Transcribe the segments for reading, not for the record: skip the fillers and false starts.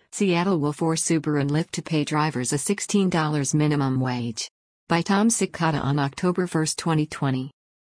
Seattle will force Uber and Lyft to pay drivers a $16 minimum wage. By Tom Cicada on October 1, 2020.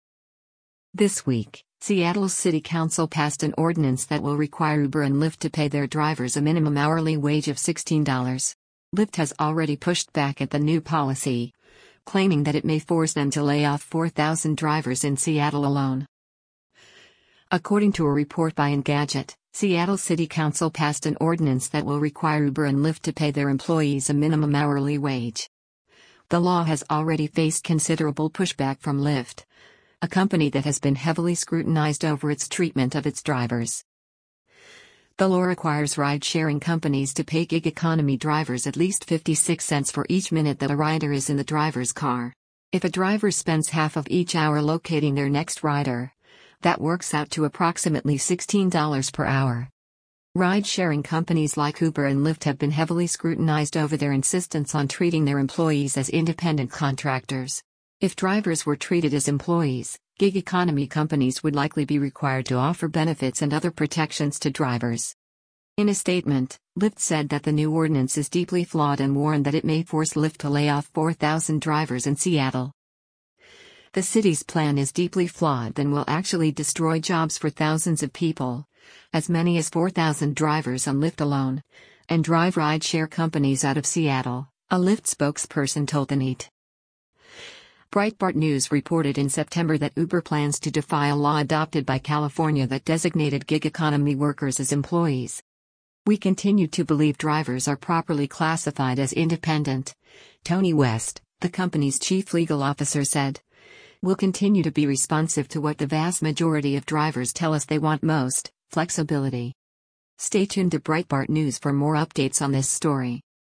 This week, Seattle's City Council passed an ordinance that will require Uber and Lyft to pay their drivers a minimum hourly wage of $16. Lyft has already pushed back at the new policy, claiming that it may force them to lay off 4,000 drivers in Seattle alone. According to a report by Engadget, Seattle City Council passed an ordinance that will require Uber and Lyft to pay their employees a minimum hourly wage. The law has already faced considerable pushback from Lyft, a company that has been heavily scrutinized over its treatment of its drivers. The law requires ride-sharing companies to pay gig economy drivers at least 56 cents for each minute that a rider is in the driver's car. If a driver spends half of each hour locating their next rider, that works out to approximately $16 per hour. Ride-sharing companies like Uber and Lyft have been heavily scrutinized over their insistence on treating their employees as independent contractors. If drivers were treated as employees, gig economy companies would likely be required to offer benefits and other protections to drivers. In a statement, Lyft said that the new ordinance is deeply flawed and warned that it may force Lyft to lay off 4,000 drivers in Seattle. The city's plan is deeply flawed and will actually destroy jobs for thousands of people, as many as 4,000 drivers on Lyft alone, and drive ride-share companies out of Seattle, a Lyft spokesperson told the NET. Breitbart News reported in September that Uber plans to defy a law adopted by California that designated gig economy workers as employees. We continue to believe drivers are properly classified as independent, Tony West, the company's chief legal officer, said. We'll continue to be responsive to what the vast majority of drivers tell us they want most, flexibility. Stay tuned to Breitbart News for more updates on this story.